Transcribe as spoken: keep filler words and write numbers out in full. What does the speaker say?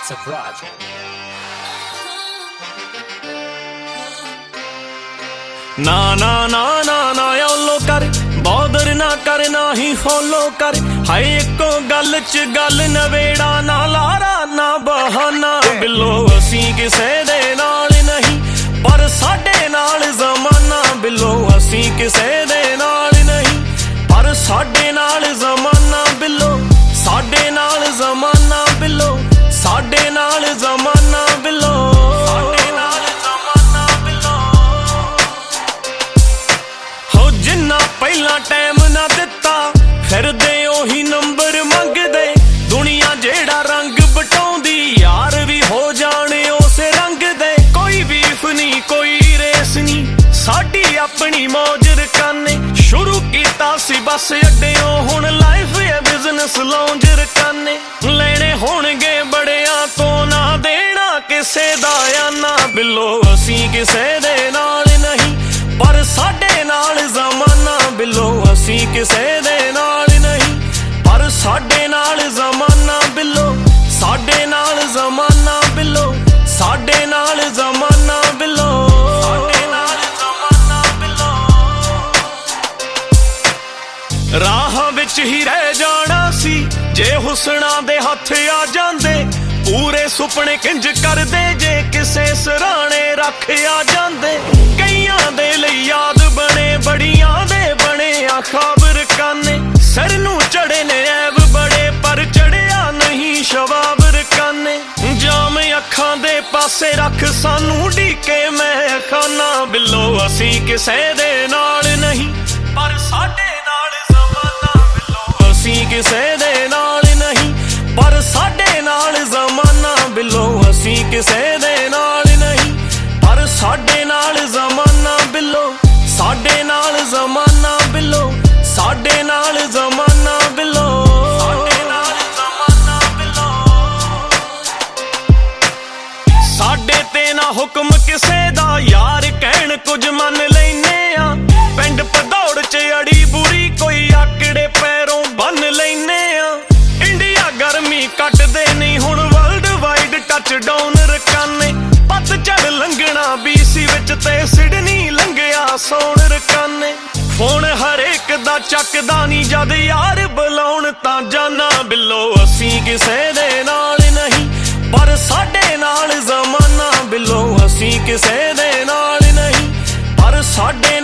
Surprise. ना ना ना ना ना ऑलो कर बॉदर ना कर ना ही फॉलो कर हाय एको गल च गल नवेड़ा ना लारा ना बहाना बिलो असी किसे दे नाल नहीं पर साडे नाल ज़माना बिलो असी किसे दे नाल नहीं पर साडे नाल ज़माना बिलो साडे नाल ज़माना बिलो साडे नाल ज़माना बिलो साडे नाल ज़माना बिलो हो जिन्ना पहला टाइम ना दिता फिर दे ओही नंबर मंगदे दुनिया जेड़ा रंग बटाउंदी यार भी हो जाने उस रंग दे कोई बीफ नहीं कोई रेस नहीं साडी अपनी मौज रकाने शुरू कीता सी बस अड्डियों हुण लाइफ है बिजनेस लॉन्ज रकाने लेने होणगे बड़ियां तो ना देना किसे दा आना बिलो असी किसे दे नाल नहीं पर साडे नाल ज़माना बिलो असी किसे दे नाल नहीं पर साडे नाल ज़माना बिलो साडे नाल ज़माना बिलो साडे नाल ज़माना बिलो साडे नाल ज़माना बिलो राह विच ही रह जाना सी जे हुसना दे हथ आ जांदे पूरे सुपने किंज कर दे जे किसे सराणे रख आ जांदे कईयां दे लई याद बने बड़ियां दे बने आ ख्वाब रकाने सिर नूं चढ़े ने ऐब बड़े पर चढ़िया नहीं शबाब रकाने जाम अखां दे पासे रख सानू ढीके मैं खाना बिलो असी किसे दे नाल नहीं पर साडे नाल ज़माना बिलो असी किसे दे नाल नहीं पर साडे नाल ज़माना बिलो असी किसे दे नाल नहीं पर साडे नाल ज़माना बिलो साडे नाल ज़माना बिलो साडे नाल ज़माना बिलो साडे नाल ज़माना बिलो साडे ते ना हुक्म किसे दा यार कहण कुछ मन लैने आ पिंड भदौड़ च अड़ी बुरी कोई आकड़े पैरों बन लैने आ इंडिया गर्मी कटदे नहीं हुण वर्ल्ड वाइड टच डाउन रकाने पत चढ़ लंघना बीसी विच ते सिडनी लंघिया सौण रकाने फोन हरेक दा चकदा नी जद यार बुलाउण तां जाना बिलो असी किसे दे नाल नहीं पर साडे नाल ज़माना बिलो असी किसे दे नाल नहीं पर साडे